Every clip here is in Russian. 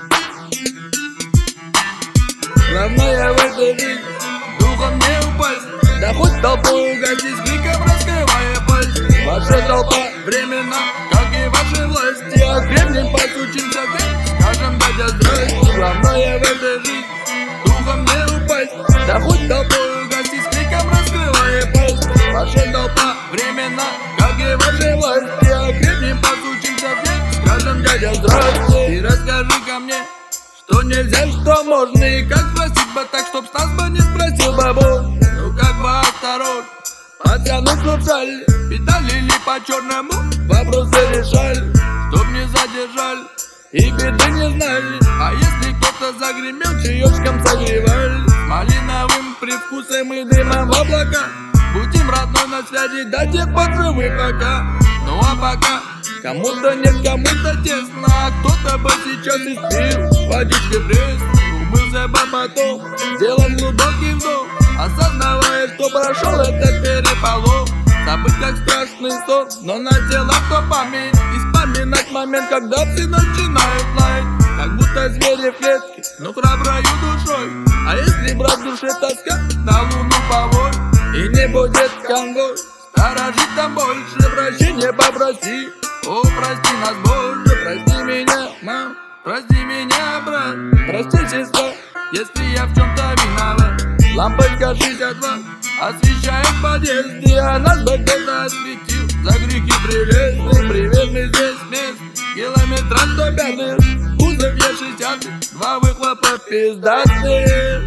Главное в этой жизни духом не упасть, да хоть толпой угостись, криком раскрывая пасть. Ваша толпа временно, как и ваши власти, а гребнем постучимся вверх, скажем дядя здрасте. Главное в этой жизни духом не упасть, да хоть толпой угостись, криком раскрывая пасть. Ваша толпа временно, как и ваши власти, а гребнем постучимся вверх, скажем дядя здрасте. И расскажи-ка мне, что нельзя, что можно, и как спросить бы так, чтоб с нас бы не спросил бабу. Ну как бы осторожно, пацаны слушали, питали ли по черному, вопросы решали, чтоб не задержали и беды не знали. А если кто-то загремел, чаечком согревали, с малиновым привкусом и дымом в облака. Будем родной на связи до тех пор живы пока. Ну а пока кому-то нет, кому-то тесно, а кто-то бы сейчас и спил водичкой пресной. Умылся бы потом, сделал глубокий вдох, осознавая, что прошел этот переполох. Забыть как страшный сон, но надела кто память, и вспоминать момент, когда псы начинают лаять, как будто звери в клетке, но храброю душой. А если брать в душе тоска, на луну повой, и не будет конвой, сторожить там больше, прощения попроси. О, прости нас, Боже, прости меня, мам, прости меня, брат, прости, сестра, если я в чем-то виноват. Лампочка 62 освещает в подъезде, а нас бы кто-то осветил за грехи прелестные. Привет, здесь мест, километра 105, кузов Е60, два выхлопа пиздатые.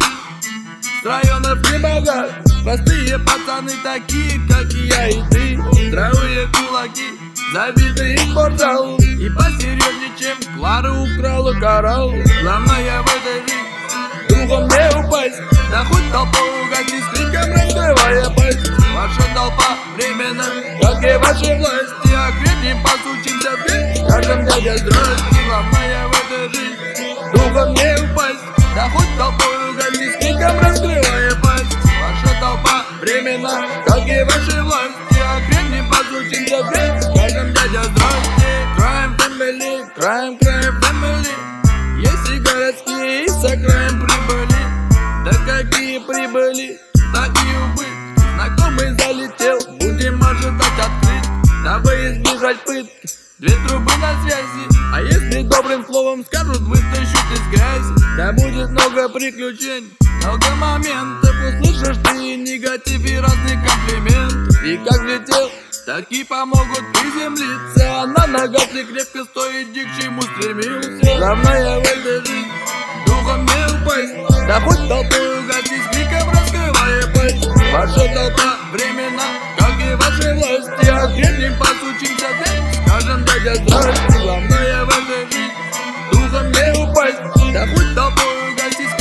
С районов не богат, простые пацаны такие, как и я и ты. Здравые кулаки, забитые в спортзал, и посерьезнее, чем Клара украла коралл. Главное в этой жизни духом не упасть, да хоть толпой угостись, криком раскрывая пасть. Ваша толпа временно, как и ваши власти, а гребнем постучимся вверх, скажем дядя здрасте. Главное в этой жизни духом не упасть, да хоть толпой угостись, криком раскрывая пасть. Ваша толпа временно, как и ваши власти, а гребнем постучимся вверх, скажем дядя здрасте. Crime family, crime family, есть и городские, и с окраин прибыли. Да какие прибыли, так и убытки. Знакомый залетел, будем ожидать открытки, дабы избежать пытки. Две трубы на связи, а если добрым словом скажут, вытащут из грязи. Да будет много приключений, много моментов, услышишь ты негатив и разные комплименты. И как летел, так и помогут приземлиться, а на ногах ты крепко стоит, к чему стремился. Главное в этой жизни духом не упасть, да хоть толпой угостись, криком раскрывая пасть. Ваша толпа временно, как и ваши власти, а гребнем постучимся вверх, скажем дядя здрасте. Главное в этой жизни духом не упасть, да хоть толпой угостись,